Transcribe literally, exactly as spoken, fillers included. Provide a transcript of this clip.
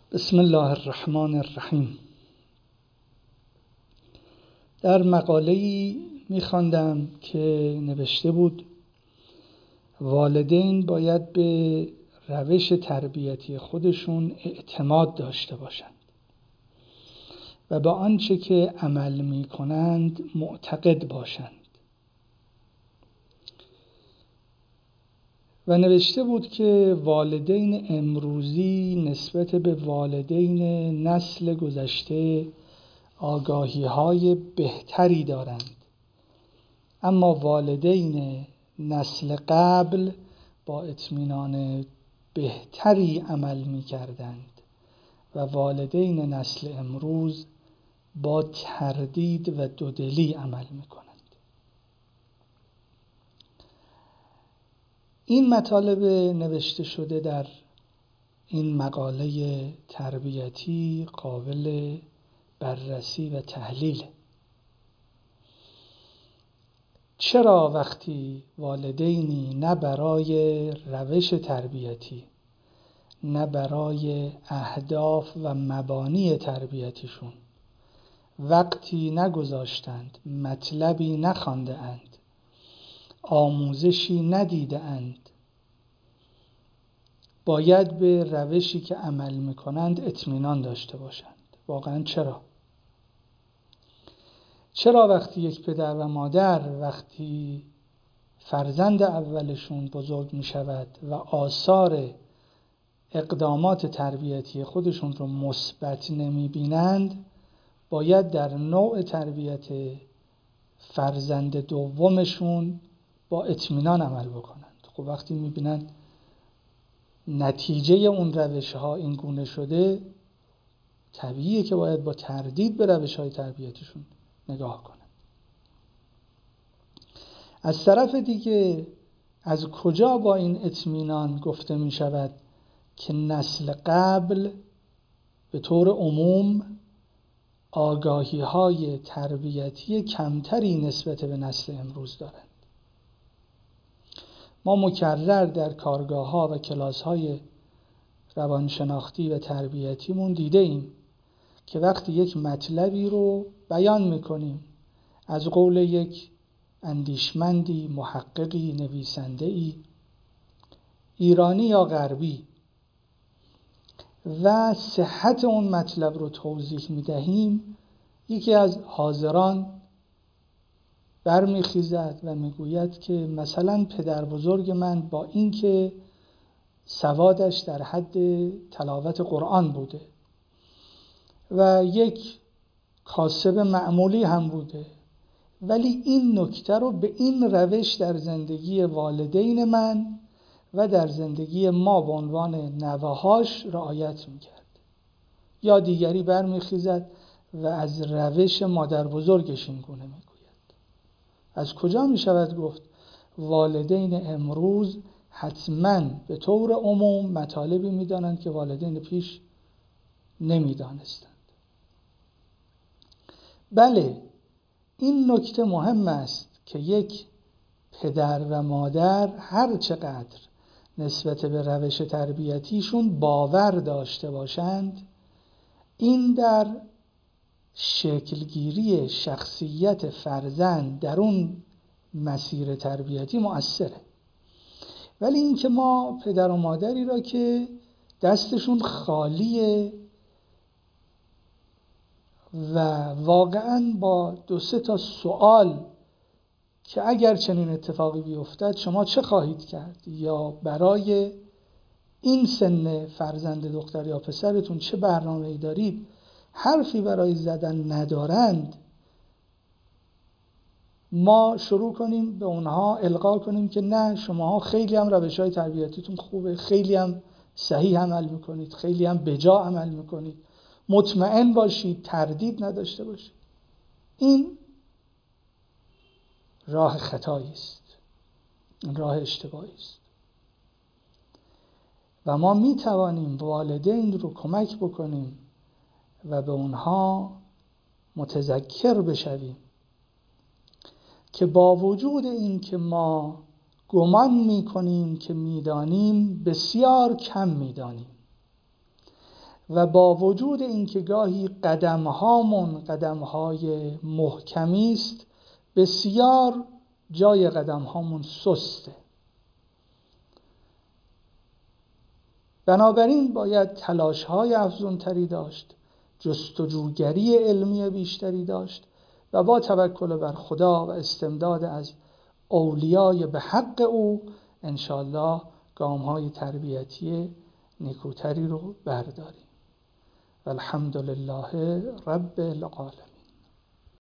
بسم الله الرحمن الرحیم. در مقاله‌ای می‌خواندم که نوشته بود والدین باید به روش تربیتی خودشون اعتماد داشته باشند و به آنچه که عمل می‌کنند معتقد باشند. و نوشته بود که والدین امروزی نسبت به والدین نسل گذشته آگاهی‌های بهتری دارند، اما والدین نسل قبل با اطمینان بهتری عمل می‌کردند و والدین نسل امروز با تردید و دودلی عمل می‌کنند. این مطالب نوشته شده در این مقاله تربیتی قابل بررسی و تحلیل. چرا وقتی والدینی نه برای روش تربیتی نه برای اهداف و مبانی تربیتیشون وقتی نگذاشتند، مطلبی نخوانده اند، آموزشی ندیده اند، باید به روشی که عمل میکنند اطمینان داشته باشند؟ واقعا چرا؟ چرا وقتی یک پدر و مادر وقتی فرزند اولشون بزرگ میشود و آثار اقدامات تربیتی خودشون رو مثبت نمیبینند، باید در نوع تربیت فرزند دومشون با اطمینان عمل بکنند؟ خب وقتی میبینند نتیجه اون روش ها این گونه شده، طبیعیه که باید با تردید به روش های تربیتشون نگاه کنند. از طرف دیگه از کجا با این اطمینان گفته می شود که نسل قبل به طور عموم آگاهی های تربیتی کمتری نسبت به نسل امروز دارند؟ ما مکرر در کارگاه ها و کلاس های روانشناختی و تربیتیمون دیده ایم که وقتی یک مطلبی رو بیان میکنیم از قول یک اندیشمندی، محققی، نویسنده‌ای ایرانی یا غربی و صحت اون مطلب رو توضیح میدهیم، یکی از حاضران برمیخیزد و میگوید که مثلا پدر بزرگ من با اینکه سوادش در حد تلاوت قرآن بوده و یک کاسب معمولی هم بوده، ولی این نکته رو به این روش در زندگی والدین من و در زندگی ما به عنوان نوه‌هاش رعایت میکرد. یا دیگری برمیخیزد و از روش مادر بزرگش این گونه میگوید. از کجا میشود گفت والدین امروز حتما به طور عموم مطالبی میدانند که والدین پیش نمیدانستند؟ بله، این نکته مهم است که یک پدر و مادر هر چقدر نسبت به روش تربیتیشون باور داشته باشند، این در شکلگیری شخصیت فرزند در اون مسیر تربیتی مؤثره. ولی این که ما پدر و مادری را که دستشون خالیه و واقعاً با دو سه تا سوال که اگر چنین اتفاقی بیفتد شما چه خواهید کرد، یا برای این سن فرزند دختر یا پسرتون چه برنامه‌ای دارید، حرفی برای زدن ندارند، ما شروع کنیم به اونها القا کنیم که نه، شماها خیلی هم روش‌های تربیتیتون خوبه، خیلی هم صحیح عمل میکنید، خیلی هم بجا عمل میکنید، مطمئن باشید، تردید نداشته باشید. این راه خطایی است، این راه اشتباهی است و ما می توانیم والدین رو کمک بکنیم و به اونها متذکر بشویم که با وجود این که ما گمان می کنیم که می دانیم، بسیار کم می دانیم و با وجود اینکه گاهی قدم‌هامون قدم‌های محکمی است، بسیار جای قدم‌هامون سسته. بنابراین باید تلاش‌های افزونتری داشت، جستجوگری علمی بیشتری داشت و با توکل بر خدا و استمداد از اولیای به حق او انشاءالله گام‌های تربیتی نیکوتری رو برداریم. الحمدلله رب العالمین.